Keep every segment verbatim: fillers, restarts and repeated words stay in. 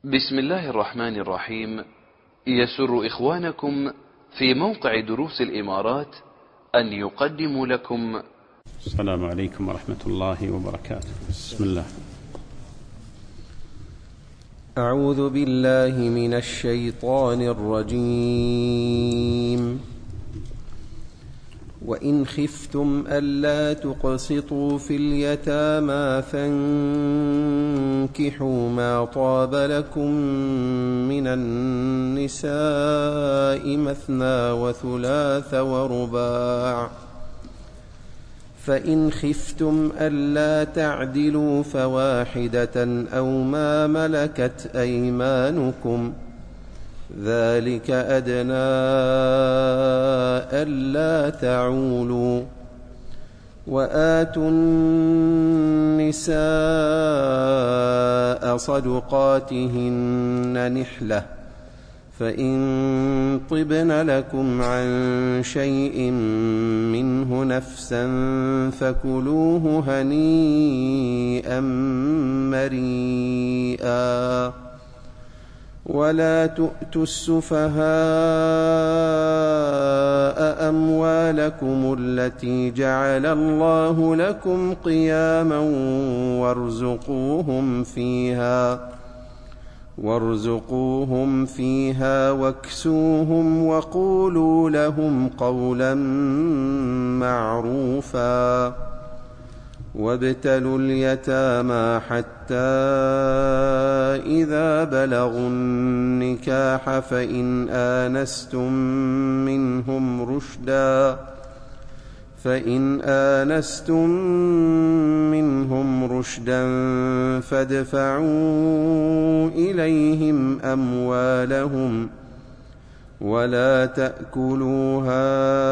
بسم الله الرحمن الرحيم. يسر إخوانكم في موقع دروس الإمارات أن يقدموا لكم. السلام عليكم ورحمة الله وبركاته. بسم الله. أعوذ بالله من الشيطان الرجيم. وإن خفتم ألا تقسطوا في اليتامى فانكحوا ما طاب لكم من النساء مثنى وثلاث ورباع، فإن خفتم ألا تعدلوا فواحدة أو ما ملكت أيمانكم، ذلك أدنى ألا تعولوا. وآتوا النساء صدقاتهن نحلة، فإن طبن لكم عن شيء منه نفسا فكلوه هنيئا مريئا. ولا تؤتوا السفهاء أموالكم التي جعل الله لكم قياما وارزقوهم فيها وارزقوهم فيها واكسوهم وقولوا لهم قولا معروفا. وابتلوا اليتامى حتى إذا بلغوا النكاح فإن آنستم منهم رشدا فإن آنستم منهم رشدا فادفعوا إليهم أموالهم ولا تأكلوها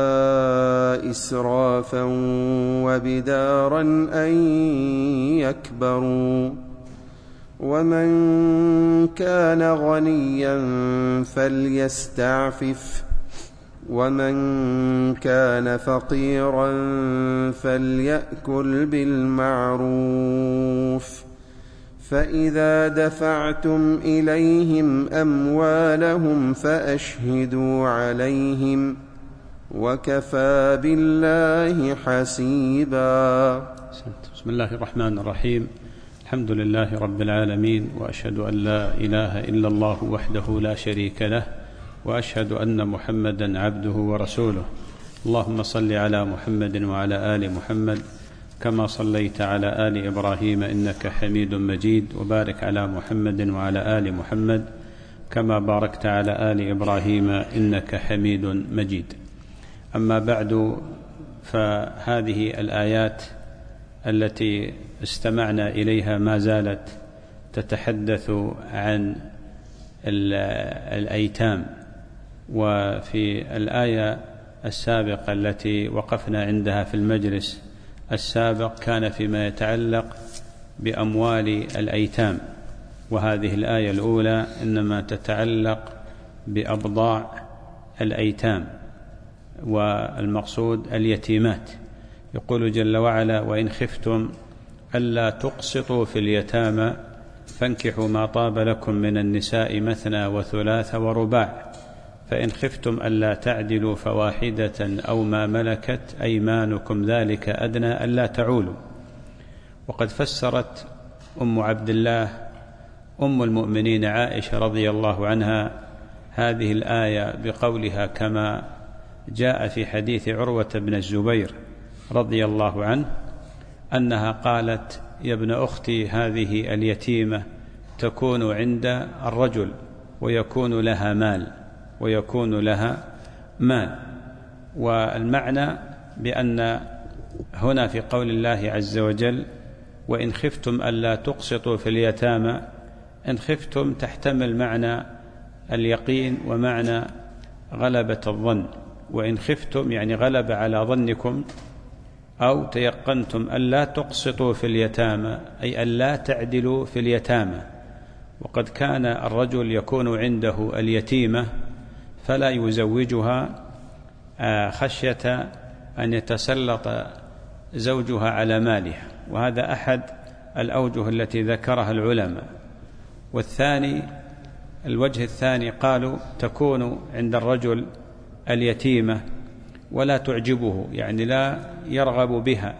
إسرافا وبدارا أن يكبروا. ومن كان غنيا فليستعفف، ومن كان فقيرا فليأكل بالمعروف. فإذا دفعتم إليهم أموالهم فأشهدوا عليهم، وكفى بالله حسيبا. بسم الله الرحمن الرحيم. الحمد لله رب العالمين، وأشهد أن لا إله إلا الله وحده لا شريك له، وأشهد أن محمدا عبده ورسوله. اللهم صل على محمد وعلى آل محمد كما صليت على آل إبراهيم إنك حميد مجيد، وبارك على محمد وعلى آل محمد كما باركت على آل إبراهيم إنك حميد مجيد. أما بعد، فهذه الآيات التي استمعنا إليها ما زالت تتحدث عن الأيتام. وفي الآية السابقة التي وقفنا عندها في المجلس السابق كان فيما يتعلق بأموال الأيتام، وهذه الآية الأولى إنما تتعلق بأبضاع الأيتام، والمقصود اليتيمات. يقول جل وعلا: وإن خفتم ألا تقسطوا في اليتامى فانكحوا ما طاب لكم من النساء مثنى وثلاث ورباع، فإن خفتم ألا تعدلوا فواحدة أو ما ملكت أيمانكم، ذلك أدنى ألا تعولوا. وقد فسرت أم عبد الله أم المؤمنين عائشة رضي الله عنها هذه الآية بقولها كما جاء في حديث عروة بن الزبير رضي الله عنه أنها قالت: يا ابن أختي، هذه اليتيمة تكون عند الرجل ويكون لها مال ويكون لها مال. والمعنى بأن هنا في قول الله عز وجل: وإن خفتم ألا تقسطوا في اليتامى، إن خفتم تحتمل معنى اليقين ومعنى غلبة الظن. وإن خفتم يعني غلب على ظنكم أو تيقنتم ألا تقسطوا في اليتامى، أي ألا تعدلوا في اليتامى. وقد كان الرجل يكون عنده اليتيمة فلا يزوجها خشية أن يتسلط زوجها على مالها، وهذا أحد الأوجه التي ذكرها العلماء. والثاني الوجه الثاني قالوا تكون عند الرجل اليتيمة ولا تعجبه، يعني لا يرغب بها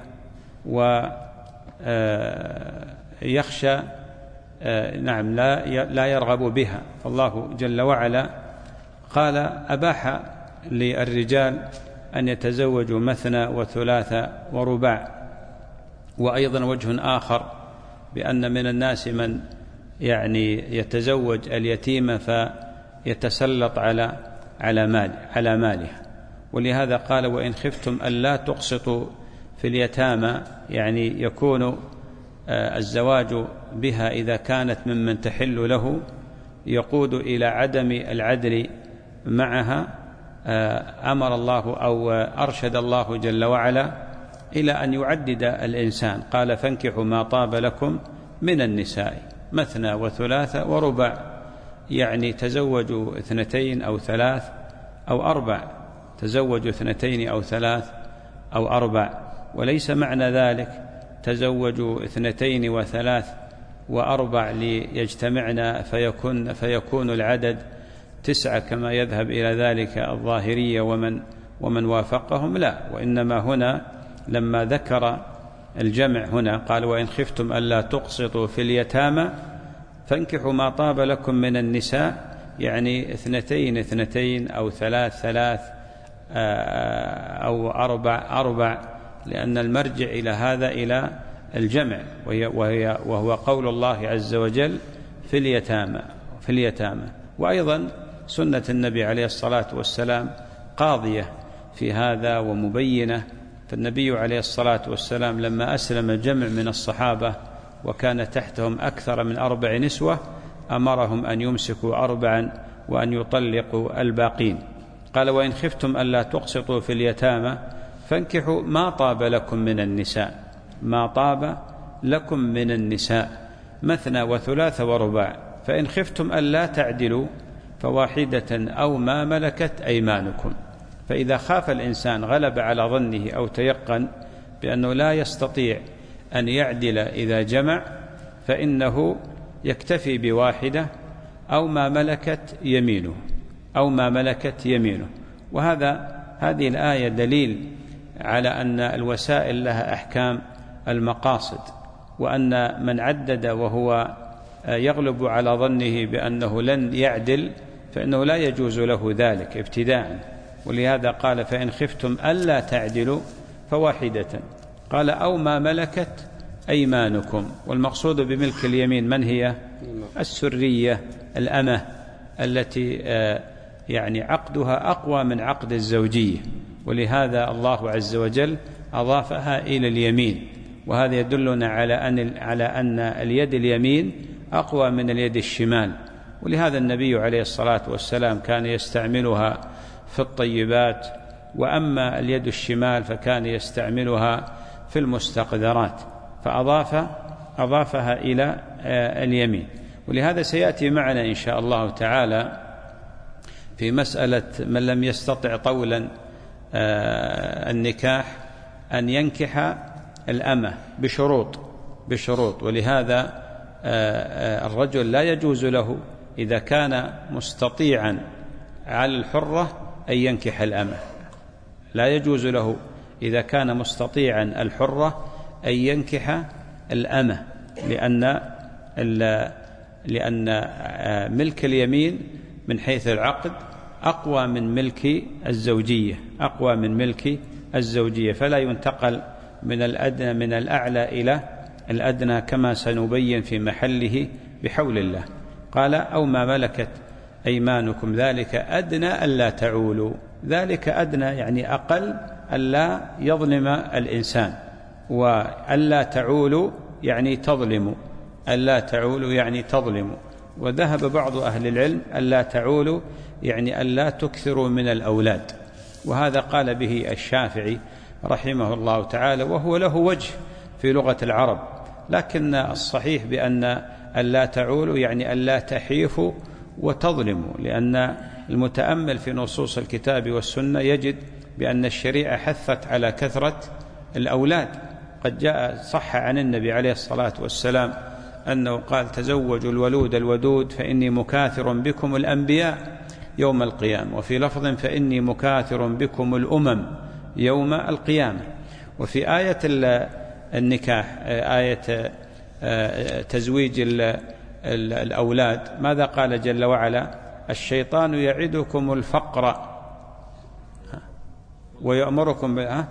ويخشى نعم لا لا يرغب بها. الله جل وعلا قال أباح للرجال أن يتزوجوا مثنى وثلاث ورباع. وأيضا وجه آخر بأن من الناس من يعني يتزوج اليتيمة فيتسلط على على مال على مالها، ولهذا قال وإن خفتم ألا تقسطوا في اليتامى، يعني يكون الزواج بها إذا كانت ممن تحل له يقود إلى عدم العدل معها. أمر الله أو أرشد الله جل وعلا إلى أن يعدد الإنسان، قال فانكحوا ما طاب لكم من النساء مثنى وثلاث ورباع، يعني تزوجوا اثنتين أو ثلاث أو أربع، تزوجوا اثنتين أو ثلاث أو أربع، وليس معنى ذلك تزوجوا اثنتين وثلاث وأربع ليجتمعنا فيكون, فيكون العدد تسعة كما يذهب إلى ذلك الظاهرية ومن, ومن وافقهم، لا، وإنما هنا لما ذكر الجمع هنا قال وإن خفتم ألا تقسطوا في اليتامى فانكحوا ما طاب لكم من النساء، يعني اثنتين اثنتين أو ثلاث ثلاث أو أربع أربع، لأن المرجع إلى هذا إلى الجمع، وهي وهي وهو قول الله عز وجل في اليتامى في اليتامى. وأيضا سنة النبي عليه الصلاة والسلام قاضية في هذا ومبينة. فالنبي عليه الصلاة والسلام لما أسلم جمع من الصحابة وكان تحتهم أكثر من أربع نسوة أمرهم أن يمسكوا أربعا وأن يطلقوا الباقين. قال وإن خفتم ألا تقسطوا في اليتامى فانكحوا ما طاب لكم من النساء، ما طاب لكم من النساء مثنى وثلاث ورباع، فإن خفتم ألا تعدلوا فواحدة أو ما ملكت أيمانكم. فإذا خاف الإنسان غلب على ظنه أو تيقن بأنه لا يستطيع أن يعدل إذا جمع فإنه يكتفي بواحدة أو ما ملكت يمينه أو ما ملكت يمينه. وهذا هذه الآية دليل على أن الوسائل لها أحكام المقاصد، وأن من عدد وهو يغلب على ظنه بأنه لن يعدل فإنه لا يجوز له ذلك ابتداء. ولهذا قال فإن خفتم ألا تعدلوا فواحدة، قال أو ما ملكت أيمانكم. والمقصود بملك اليمين من هي؟ السرية الأمة التي يعني عقدها أقوى من عقد الزوجية، ولهذا الله عز وجل أضافها إلى اليمين. وهذا يدلنا على أن على أن اليد اليمين أقوى من اليد الشمال، ولهذا النبي عليه الصلاة والسلام كان يستعملها في الطيبات، وأما اليد الشمال فكان يستعملها في المستقذرات، فأضاف أضافها إلى اليمين. ولهذا سيأتي معنا إن شاء الله تعالى في مسألة من لم يستطع طولا النكاح أن ينكح الأمة بشروط بشروط ولهذا الرجل لا يجوز له إذا كان مستطيعا على الحرة أن ينكح الأمة، لا يجوز له إذا كان مستطيعا الحرة أن ينكح الأمة، لأن لأن ملك اليمين من حيث العقد أقوى من ملك الزوجية أقوى من ملك الزوجية فلا ينتقل من الأدنى من الأعلى إلى الأدنى كما سنبين في محله بحول الله. قال أو ما ملكت أيمانكم ذلك أدنى ألا تعولوا، ذلك أدنى يعني أقل ألا يظلم الإنسان، وألا تعولوا يعني تظلموا، ألا تعولوا يعني تظلموا. وذهب بعض أهل العلم ألا تعولوا يعني ألا تكثروا من الأولاد، وهذا قال به الشافعي رحمه الله تعالى، وهو له وجه في لغة العرب، لكن الصحيح بأن ألا تعولوا يعني ألا تحيفوا وتظلموا، لأن المتأمل في نصوص الكتاب والسنة يجد بأن الشريعة حثت على كثرة الأولاد. قد جاء صح عن النبي عليه الصلاة والسلام أنه قال تزوجوا الولود الودود فإني مكاثر بكم الأنبياء يوم القيامة، وفي لفظ فإني مكاثر بكم الأمم يوم القيامة. وفي آية النكاح، آية تزويج الأولاد، ماذا قال جل وعلا؟ الشيطان يعدكم الفقر ويأمركم ب...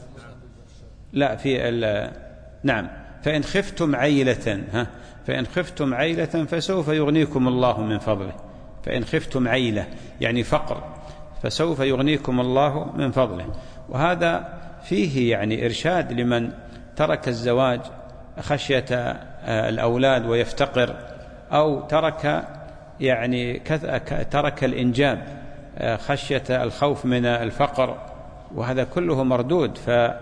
لا في ال... نعم فإن خفتم عيلة ها فإن خفتم عيلة فسوف يغنيكم الله من فضله. فإن خفتم عيلة يعني فقر، فسوف يغنيكم الله من فضله. وهذا فيه يعني إرشاد لمن ترك الزواج خشية الأولاد ويفتقر، أو ترك يعني ترك الإنجاب خشية الخوف من الفقر، وهذا كله مردود.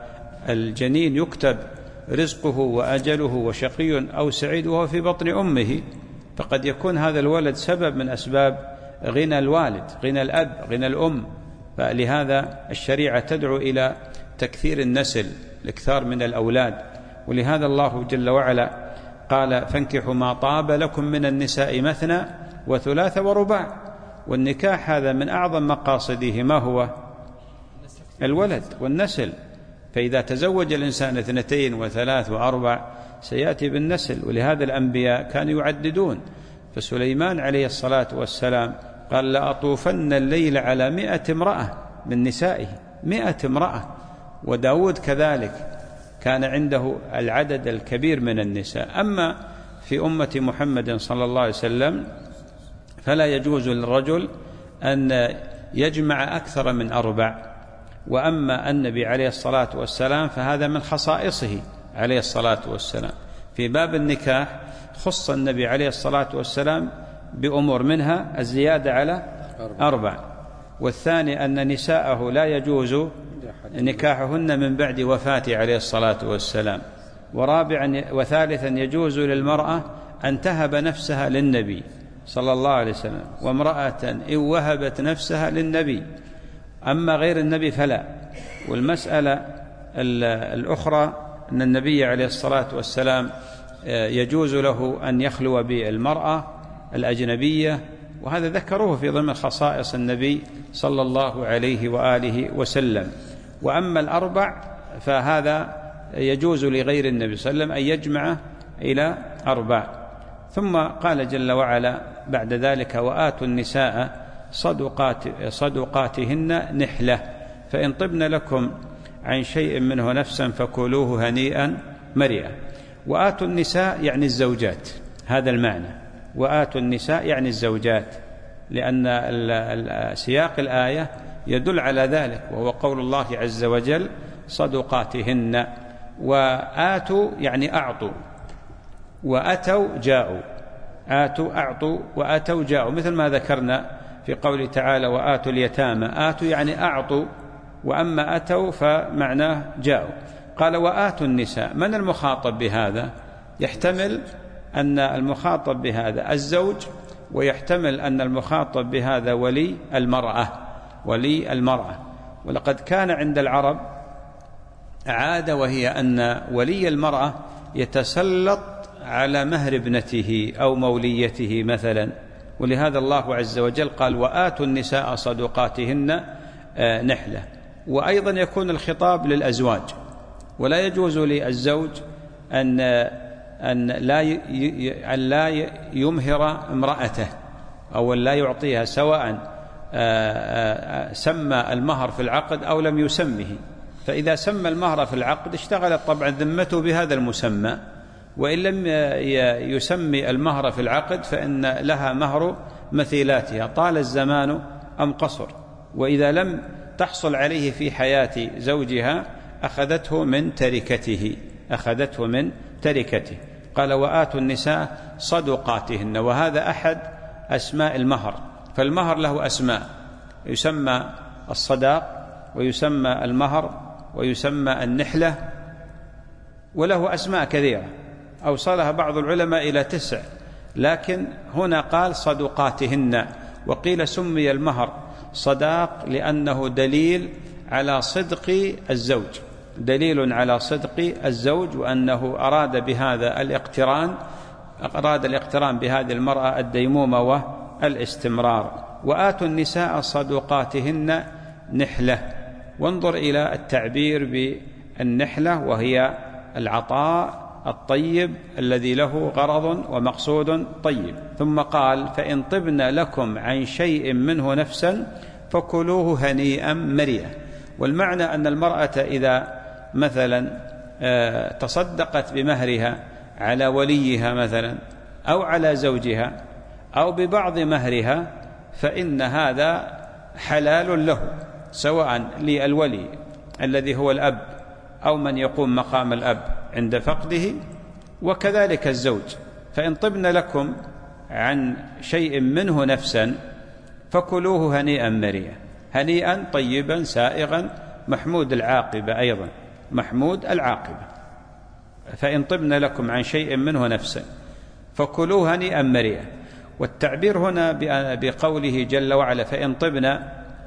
فالجنين يكتب رزقه وأجله وشقي أو سعيد وهو في بطن أمه، فقد يكون هذا الولد سبب من أسباب غنى الوالد، غنى الأب، غنى الأم. فلهذا الشريعة تدعو إلى تكثير النسل، الإكثار من الأولاد. ولهذا الله جل وعلا قال فانكحوا ما طاب لكم من النساء مثنى وثلاث ورباع. والنكاح هذا من أعظم مقاصده ما هو؟ الولد والنسل. فإذا تزوج الإنسان اثنتين وثلاث وأربع سيأتي بالنسل. ولهذا الأنبياء كانوا يعددون. فسليمان عليه الصلاة والسلام قال لأطوفن الليل على مئة امرأة من نسائه، مئة امرأة. وداود كذلك كان عنده العدد الكبير من النساء. أما في أمة محمد صلى الله عليه وسلم فلا يجوز للرجل أن يجمع أكثر من أربع. وأما النبي عليه الصلاة والسلام فهذا من خصائصه عليه الصلاة والسلام. في باب النكاح خص النبي عليه الصلاة والسلام بأمور، منها الزيادة على أربع. والثاني أن نساءه لا يجوز نكاحهن من بعد وفاته عليه الصلاة والسلام. ورابعا وثالثا يجوز للمرأة أن تهب نفسها للنبي صلى الله عليه وسلم، وامرأة إن وهبت نفسها للنبي. أما غير النبي فلا. والمسألة الأخرى أن النبي عليه الصلاة والسلام يجوز له أن يخلو بالمرأة الأجنبية، وهذا ذكروه في ضمن خصائص النبي صلى الله عليه وآله وسلم. وأما الأربع فهذا يجوز لغير النبي صلى الله عليه وسلم أن يجمع إلى أربع. ثم قال جل وعلا بعد ذلك وآتوا النساء صدقات صدقاتهن نحلة فإن طبن لكم عن شيء منه نفسا فكلوه هنيئا مريئا. وآتوا النساء يعني الزوجات، هذا المعنى. وآتوا النساء يعني الزوجات، لأن سياق الآية يدل على ذلك، وهو قول الله عز وجل صدقاتهن. وآتوا يعني أعطوا، وأتوا جاءوا. آتوا أعطوا وأتوا جاءوا، مثل ما ذكرنا في قوله تعالى وآتوا اليتامى. آتوا يعني أعطوا، وأما أتوا فمعناه جاءوا. قال وآتوا النساء، من المخاطب بهذا؟ يحتمل أن المخاطب بهذا الزوج، ويحتمل أن المخاطب بهذا ولي المرأة، ولي المرأة. ولقد كان عند العرب عادة، وهي أن ولي المرأة يتسلط على مهر ابنته أو موليته مثلا. ولهذا الله عز وجل قال وآتوا النساء صدقاتهن نحلة. وأيضا يكون الخطاب للأزواج، ولا يجوز للزوج أن أن لا أن لا يمهر امرأته أو لا يعطيها، سواء سمى المهر في العقد أو لم يسمه. فإذا سمى المهر في العقد اشتغلت طبعا ذمته بهذا المسمى، وإن لم يسمي المهر في العقد فإن لها مهر مثيلاتها طال الزمان أم قصر. وإذا لم تحصل عليه في حياة زوجها أخذته من تركته، أخذته من تركته. قال وآتوا النساء صدقاتهن، وهذا أحد أسماء المهر. فالمهر له أسماء، يسمى الصداق، ويسمى المهر، ويسمى النحلة، وله أسماء كثيرة أوصلها بعض العلماء إلى تسع، لكن هنا قال صدقاتهن. وقيل سمي المهر صداق لأنه دليل على صدق الزوج، دليل على صدق الزوج، وأنه أراد بهذا الاقتران أراد الاقتران بهذه المرأة الديمومة والاستمرار. وآتوا النساء صدقاتهن نحلة. وانظر إلى التعبير بالنحلة، وهي العطاء الطيب الذي له غرض ومقصود طيب. ثم قال فإن طبن لكم عن شيء منه نفسا فكلوه هنيئا مريئا. والمعنى أن المرأة إذا مثلا تصدقت بمهرها على وليها مثلا أو على زوجها أو ببعض مهرها فإن هذا حلال له، سواء للولي الذي هو الأب أو من يقوم مقام الأب عند فقده، وكذلك الزوج. فإن طبن لكم عن شيء منه نفسا فكلوه هنيئا مريئا، هنيئا طيبا سائغا محمود العاقبة، أيضا محمود العاقبة. فإن طبن لكم عن شيء منه نفسا فكلوه هنيئا مريئا. والتعبير هنا بقوله جل وعلا فإن طبن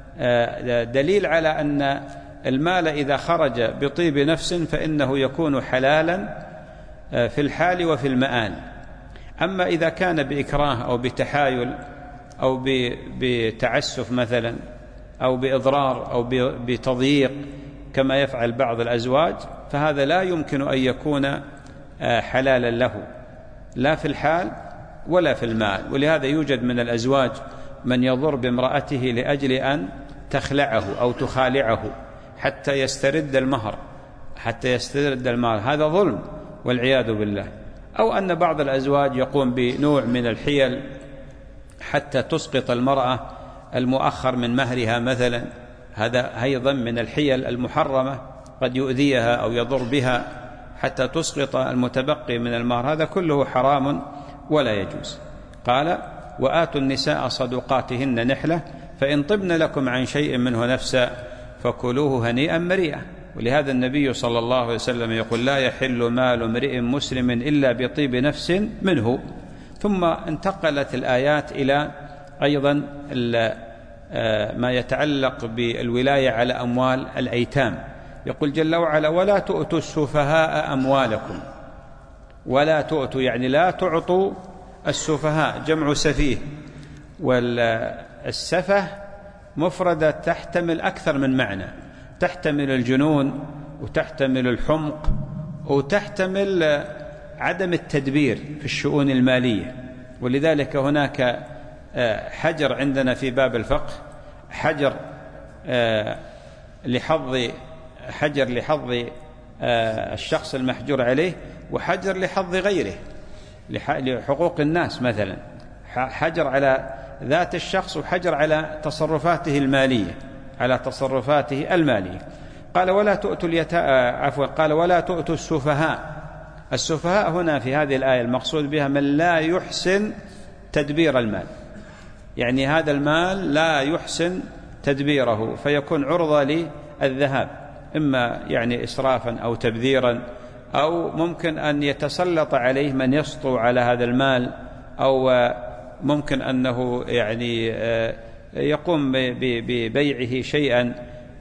دليل على أن المال إذا خرج بطيب نفس فإنه يكون حلالا في الحال وفي المآل. أما إذا كان بإكراه أو بتحايل أو بتعسف مثلا أو بإضرار أو بتضييق كما يفعل بعض الأزواج فهذا لا يمكن أن يكون حلالا له لا في الحال ولا في المال. ولهذا يوجد من الأزواج من يضر بامرأته لأجل أن تخلعه أو تخالعه حتى يسترد المهر حتى يسترد المال، هذا ظلم والعياذ بالله. أو أن بعض الأزواج يقوم بنوع من الحيل حتى تسقط المرأة المؤخر من مهرها مثلا، هذا أيضا من الحيل المحرمة، قد يؤذيها أو يضر بها حتى تسقط المتبقي من المهر، هذا كله حرام ولا يجوز. قال وآتوا النساء صدقاتهن نحلة فإن طبن لكم عن شيء منه نفسا فكلوه هنيئا مريئا. ولهذا النبي صلى الله عليه وسلم يقول لا يحل مال امرئ مسلم إلا بطيب نفس منه. ثم انتقلت الآيات إلى أيضا ما يتعلق بالولاية على أموال الأيتام. يقول جل وعلا ولا تؤتوا السفهاء أموالكم. ولا تؤتوا يعني لا تعطوا السفهاء، جمع سفيه، والسفه مفردة تحتمل أكثر من معنى، تحتمل الجنون وتحتمل الحمق وتحتمل عدم التدبير في الشؤون المالية. ولذلك هناك حجر عندنا في باب الفقه، حجر لحظ حجر لحظ الشخص المحجور عليه، وحجر لحظ غيره لحقوق الناس، مثلا حجر على ذات الشخص وحجر على تصرفاته المالية على تصرفاته المالية. قال ولا تؤتوا اليتا عفوا قال ولا تؤتوا السفهاء. السفهاء هنا في هذه الآية المقصود بها من لا يحسن تدبير المال، يعني هذا المال لا يحسن تدبيره فيكون عرضة للذهاب، إما يعني إسرافا أو تبذيرا، أو ممكن أن يتسلط عليه من يسطو على هذا المال، أو ممكن أنه يعني يقوم ببيعه شيئا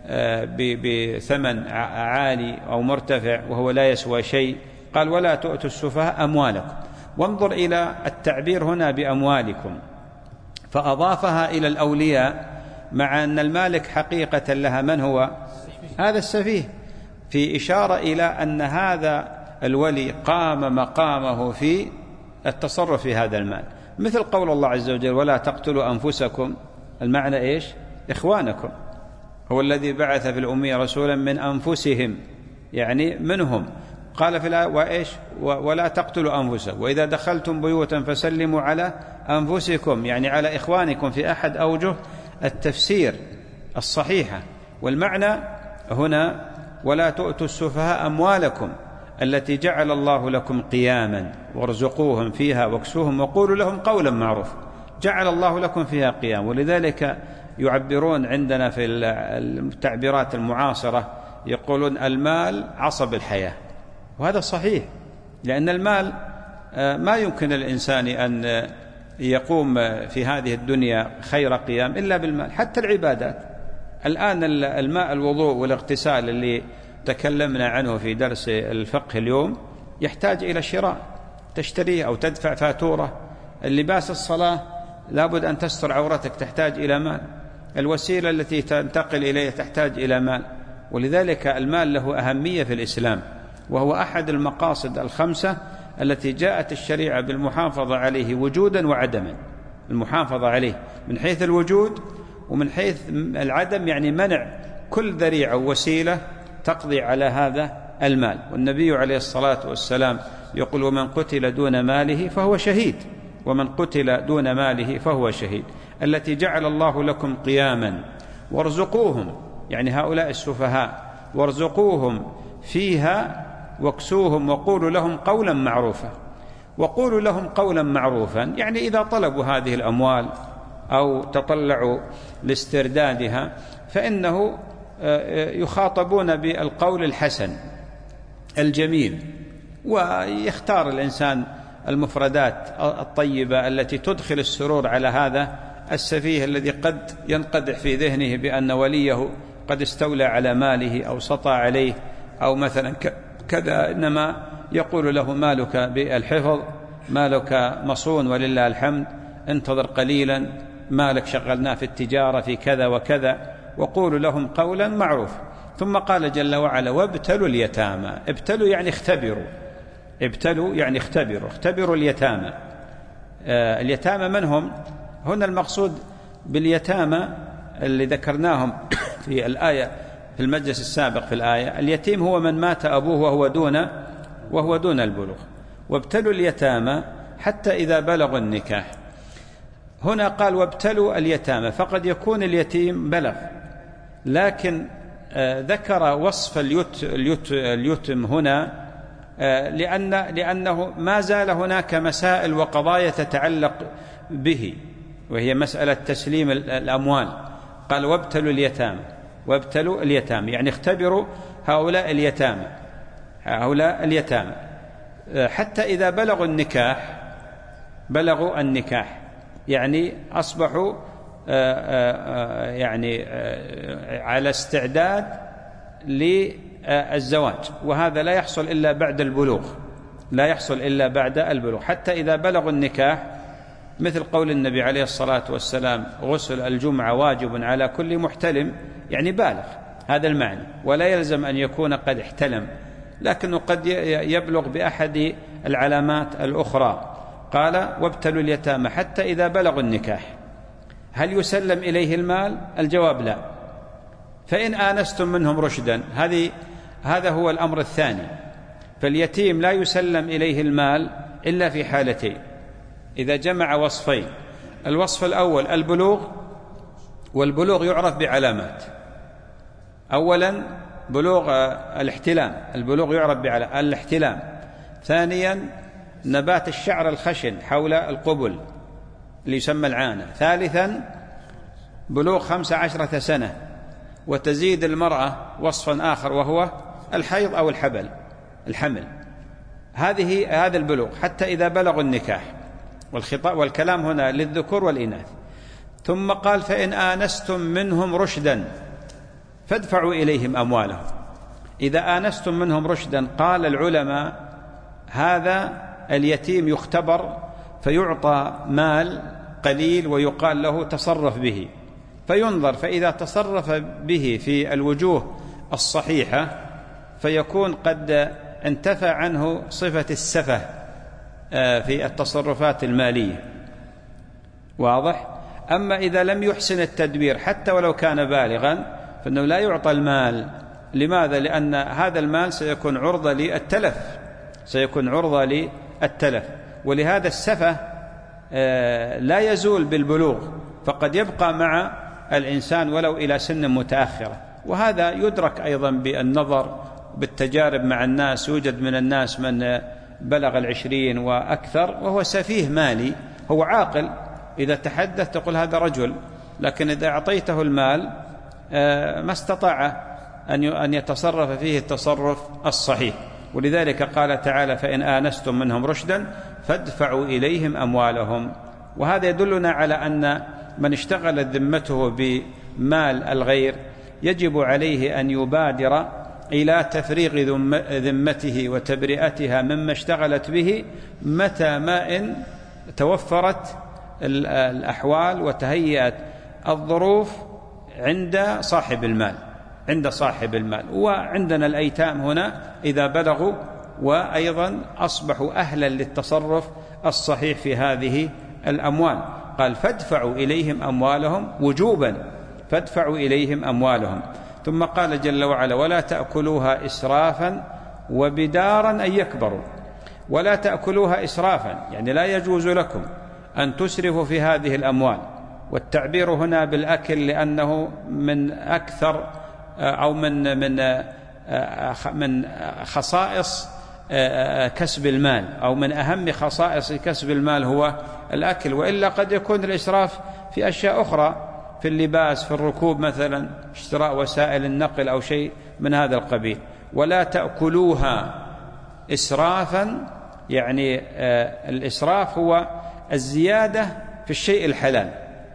بثمن عالي أو مرتفع وهو لا يسوى شيء. قال ولا تؤتوا السفهاء أموالكم. وانظر إلى التعبير هنا بأموالكم، فأضافها إلى الأولياء مع أن المالك حقيقة لها من هو هذا السفيه، في إشارة إلى أن هذا الولي قام مقامه في التصرف في هذا المال، مثل قول الله عز وجل ولا تقتلوا أنفسكم. المعنى إيش؟ إخوانكم. هو الذي بعث في الأمية رسولا من أنفسهم، يعني منهم. قال في الآية وإيش؟ ولا تقتلوا أنفسكم وإذا دخلتم بيوتا فسلموا على أنفسكم، يعني على إخوانكم في أحد أوجه التفسير الصحيحة. والمعنى هنا ولا تؤتوا السفهاء أموالكم التي جعل الله لكم قياما وارزقوهم فيها واكسوهم وقولوا لهم قولا معروفا. جعل الله لكم فيها قيام. ولذلك يعبرون عندنا في التعبيرات المعاصرة يقولون المال عصب الحياة، وهذا صحيح، لأن المال ما يمكن الإنسان أن يقوم في هذه الدنيا خير قيام إلا بالمال. حتى العبادات الآن الماء الوضوء والاغتسال اللي تكلمنا عنه في درس الفقه اليوم يحتاج إلى شراء، تشتريه أو تدفع فاتورة. اللباس الصلاة لابد أن تستر عورتك، تحتاج إلى مال. الوسيلة التي تنتقل إليها تحتاج إلى مال. ولذلك المال له أهمية في الإسلام، وهو أحد المقاصد الخمسة التي جاءت الشريعة بالمحافظة عليه وجودا وعدما. المحافظة عليه من حيث الوجود ومن حيث العدم، يعني منع كل ذريعة ووسيلة تقضي على هذا المال. والنبي عليه الصلاة والسلام يقول: ومن قتل دون ماله فهو شهيد، ومن قتل دون ماله فهو شهيد. التي جعل الله لكم قياما وارزقوهم، يعني هؤلاء السفهاء، وارزقوهم فيها واكسوهم وقولوا لهم قولا معروفا. وقولوا لهم قولا معروفا يعني إذا طلبوا هذه الأموال أو تطلعوا لاستردادها فإنه يخاطبون بالقول الحسن الجميل، ويختار الإنسان المفردات الطيبة التي تدخل السرور على هذا السفيه الذي قد ينقدح في ذهنه بأن وليه قد استولى على ماله أو سطى عليه أو مثلا كذا. إنما يقول له: مالك بالحفظ، مالك مصون ولله الحمد، انتظر قليلا، مالك شغلناه في التجارة في كذا وكذا. وقولوا لهم قولا معروف. ثم قال جل وعلا: وابتلوا اليتامى. ابتلوا يعني اختبروا، ابتلوا يعني اختبروا، اختبروا اليتامى. آه اليتامى من هم؟ هنا المقصود باليتامى اللي ذكرناهم في الآية في المجلس السابق في الآية، اليتيم هو من مات أبوه وهو دون وهو دون البلوغ. وابتلوا اليتامى حتى إذا بلغوا النكاح. هنا قال: وابتلوا اليتامى، فقد يكون اليتيم بلغ، لكن آه ذكر وصف اليت اليت اليتم هنا آه لأن لأنه ما زال هناك مسائل وقضايا تتعلق به، وهي مسألة تسليم الأموال. قال: وابتلوا اليتامى، وابتلوا اليتامى يعني اختبروا هؤلاء اليتامى، هؤلاء اليتامى حتى إذا بلغوا النكاح. بلغوا النكاح يعني أصبحوا يعني على استعداد للزواج، وهذا لا يحصل إلا بعد البلوغ، لا يحصل إلا بعد البلوغ. حتى إذا بلغوا النكاح، مثل قول النبي عليه الصلاة والسلام: غسل الجمعة واجب على كل محتلم، يعني بالغ، هذا المعنى. ولا يلزم أن يكون قد احتلم، لكنه قد يبلغ بأحد العلامات الأخرى. قال: وابتلوا اليتامى حتى إذا بلغوا النكاح. هل يسلم إليه المال؟ الجواب لا. فإن آنستم منهم رشدا، هذه هذا هو الأمر الثاني. فاليتيم لا يسلم إليه المال إلا في حالتين، إذا جمع وصفين: الوصف الأول البلوغ، والبلوغ يعرف بعلامات. أولا بلوغ الاحتلام، البلوغ يعرف بالاحتلام. ثانيا نبات الشعر الخشن حول القبل اللي يسمى العانة. ثالثا بلوغ خمس عشرة سنة، وتزيد المرأة وصفا آخر وهو الحيض أو الحبل الحمل. هذه هذا البلوغ حتى إذا بلغوا النكاح. والخطاب والكلام هنا للذكور والإناث. ثم قال: فإن آنستم منهم رشدا فادفعوا إليهم أموالهم. إذا آنستم منهم رشدا، قال العلماء هذا اليتيم يختبر فيعطى مال قليل ويقال له تصرف به، فينظر، فإذا تصرف به في الوجوه الصحيحة فيكون قد انتفى عنه صفة السفه في التصرفات المالية. واضح؟ أما إذا لم يحسن التدبير حتى ولو كان بالغا فإنه لا يعطى المال. لماذا؟ لأن هذا المال سيكون عرضة للتلف، سيكون عرضة للتلف. ولهذا السفه لا يزول بالبلوغ، فقد يبقى مع الإنسان ولو إلى سن متأخرة. وهذا يدرك أيضا بالنظر بالتجارب مع الناس. يوجد من الناس من بلغ العشرين وأكثر وهو سفيه مالي، هو عاقل، إذا تحدث تقول هذا رجل، لكن إذا أعطيته المال ما استطاع أن يتصرف فيه التصرف الصحيح. ولذلك قال تعالى: فإن آنستم منهم رشدا فادفعوا إليهم أموالهم. وهذا يدلنا على أن من اشتغلت ذمته بمال الغير يجب عليه أن يبادر إلى تفريغ ذمته وتبرئتها مما اشتغلت به متى ما إن توفرت الأحوال وتهيأت الظروف عند صاحب المال عند صاحب المال. وعندنا الأيتام هنا إذا بلغوا وأيضا أصبحوا أهلا للتصرف الصحيح في هذه الأموال. قال فادفعوا إليهم أموالهم وجوبا، فادفعوا إليهم أموالهم. ثم قال جل وعلا ولا تأكلوها إسرافا وبدارا أن يكبروا. ولا تأكلوها إسرافا يعني لا يجوز لكم أن تسرفوا في هذه الأموال. والتعبير هنا بالأكل لأنه من أكثر أو من من من خصائص كسب المال أو من أهم خصائص كسب المال هو الأكل، وإلا قد يكون الإسراف في أشياء أخرى في اللباس، في الركوب مثلا، اشتراء وسائل النقل أو شيء من هذا القبيل. ولا تأكلوها إسرافا يعني الإسراف هو الزيادة في الشيء الحلال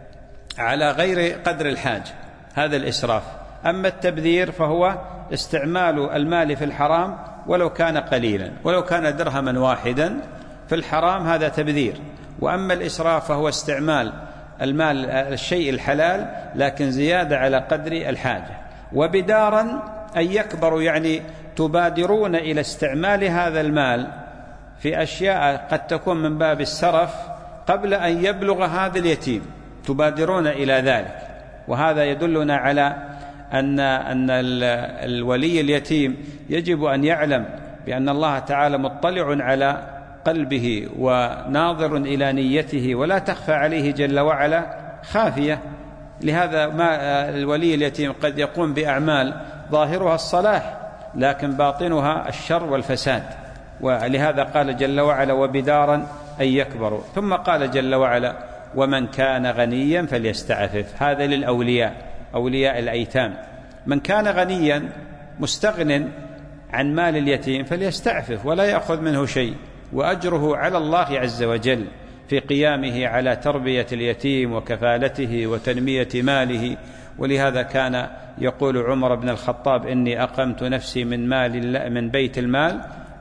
على غير قدر الحاجة، هذا الإسراف. أما التبذير فهو استعمال المال في الحرام ولو كان قليلا، ولو كان درهما واحدا في الحرام هذا تبذير. وأما الإسراف فهو استعمال المال الشيء الحلال لكن زيادة على قدر الحاجة. وبدارا أن يكبروا يعني تبادرون إلى استعمال هذا المال في أشياء قد تكون من باب السرف قبل أن يبلغ هذا اليتيم، تبادرون إلى ذلك. وهذا يدلنا على أن أن الولي اليتيم يجب أن يعلم بأن الله تعالى مطلع على قلبه وناظر إلى نيته ولا تخفى عليه جل وعلا خافية. لهذا ما الولي اليتيم قد يقوم بأعمال ظاهرها الصلاح لكن باطنها الشر والفساد. ولهذا قال جل وعلا وبدارا أن يكبروا. ثم قال جل وعلا ومن كان غنيا فليستعفف. هذا للأولياء، أولياء الأيتام. من كان غنيا مستغن عن مال اليتيم فليستعفف ولا يأخذ منه شيء، وأجره على الله عز وجل في قيامه على تربية اليتيم وكفالته وتنمية ماله. ولهذا كان يقول عمر بن الخطاب إني أقمت نفسي من مال من بيت المال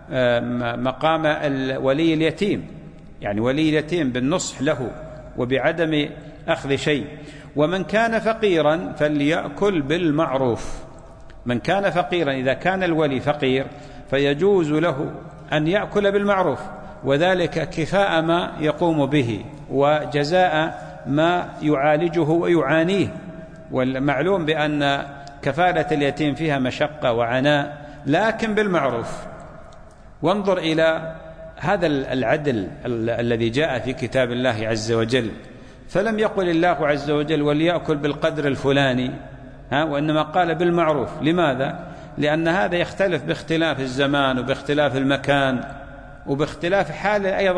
مقام ولي اليتيم، يعني ولي اليتيم بالنصح له وبعدم أخذ شيء. ومن كان فقيرا فليأكل بالمعروف. من كان فقيرا إذا كان الولي فقير فيجوز له أن يأكل بالمعروف، وذلك كفاء ما يقوم به وجزاء ما يعالجه ويعانيه. والمعلوم بأن كفالة اليتيم فيها مشقة وعناء لكن بالمعروف. وانظر إلى هذا العدل الذي جاء في كتاب الله عز وجل، فلم يقل الله عز وجل وليأكل بالقدر الفلاني ها، وإنما قال بالمعروف. لماذا؟ لأن هذا يختلف باختلاف الزمان وباختلاف المكان وباختلاف حال أيضا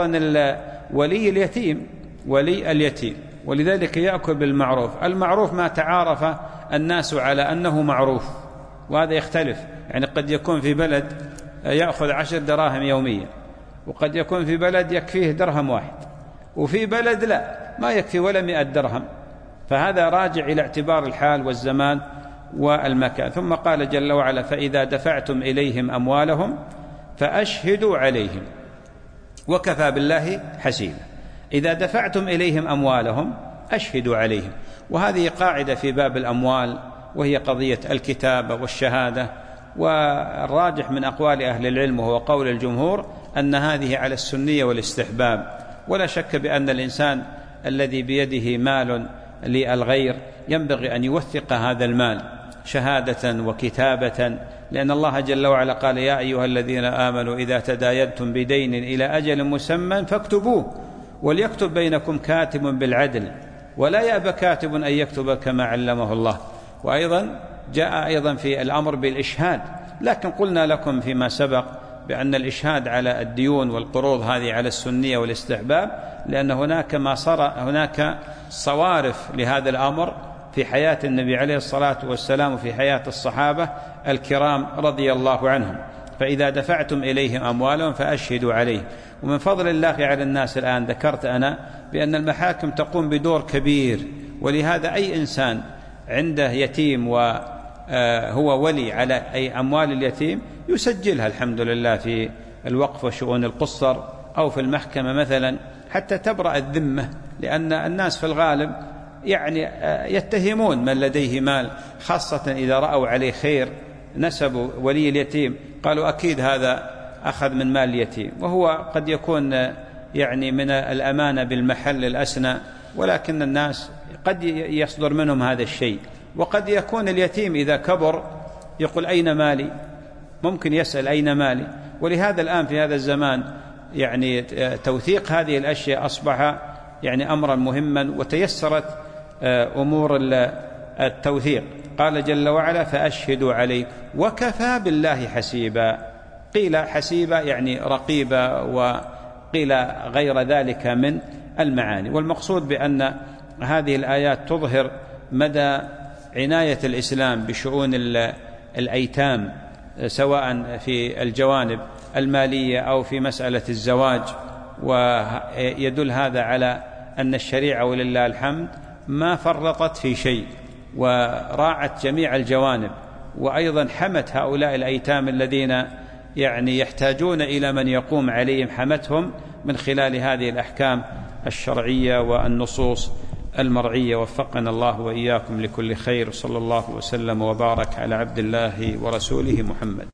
ولي اليتيم ولي اليتيم ولذلك يأكل بالمعروف. المعروف ما تعارف الناس على أنه معروف، وهذا يختلف. يعني قد يكون في بلد يأخذ عشر دراهم يوميا، وقد يكون في بلد يكفيه درهم واحد، وفي بلد لا ما يكفي ولا مئة درهم. فهذا راجع إلى اعتبار الحال والزمان والمكان. ثم قال جل وعلا فإذا دفعتم إليهم أموالهم فأشهدوا عليهم وكفى بالله حسيبا. إذا دفعتم إليهم أموالهم أشهدوا عليهم. وهذه قاعدة في باب الأموال وهي قضية الكتابة والشهادة. والراجح من أقوال أهل العلم وهو قول الجمهور أن هذه على السنية والاستحباب. ولا شك بأن الإنسان الذي بيده مال للغير ينبغي أن يوثق هذا المال شهادة وكتابة، لأن الله جل وعلا قال يا أيها الذين آمنوا إذا تداينتم بدين إلى أجل مسمى فاكتبوه وليكتب بينكم كاتب بالعدل ولا يأبى كاتب أن يكتب كما علمه الله. وأيضا جاء أيضا في الأمر بالإشهاد، لكن قلنا لكم فيما سبق بأن الإشهاد على الديون والقروض هذه على السنية والاستحباب، لأن هناك ما صار هناك صوارف لهذا الأمر في حياة النبي عليه الصلاة والسلام وفي حياة الصحابة الكرام رضي الله عنهم. فإذا دفعتم إليهم أموالهم فأشهدوا عليه. ومن فضل الله على الناس الآن ذكرت أنا بأن المحاكم تقوم بدور كبير، ولهذا أي إنسان عنده يتيم هو ولي على أي أموال اليتيم يسجلها الحمد لله في الوقف وشؤون القصر أو في المحكمة مثلا حتى تبرأ الذمة، لأن الناس في الغالب يعني يتهمون من لديه مال، خاصة إذا رأوا عليه خير نسبوا ولي اليتيم قالوا أكيد هذا أخذ من مال اليتيم، وهو قد يكون يعني من الأمانة بالمحل الأسنى، ولكن الناس قد يصدر منهم هذا الشيء. وقد يكون اليتيم إذا كبر يقول أين مالي، ممكن يسأل أين مالي. ولهذا الآن في هذا الزمان يعني توثيق هذه الأشياء أصبح يعني أمرا مهما، وتيسرت أمور التوثيق. قال جل وعلا فأشهدوا عليه وكفى بالله حسيبا. قيل حسيبا يعني رقيبا، وقيل غير ذلك من المعاني. والمقصود بأن هذه الآيات تظهر مدى عناية الإسلام بشؤون الأيتام، سواء في الجوانب المالية أو في مسألة الزواج. ويدل هذا على أن الشريعة ولله الحمد ما فرطت في شيء، وراعت جميع الجوانب، وأيضا حمت هؤلاء الأيتام الذين يعني يحتاجون إلى من يقوم عليهم، حمتهم من خلال هذه الأحكام الشرعية والنصوص المرعية. وفقنا الله وإياكم لكل خير، صلى الله وسلم وبارك على عبد الله ورسوله محمد.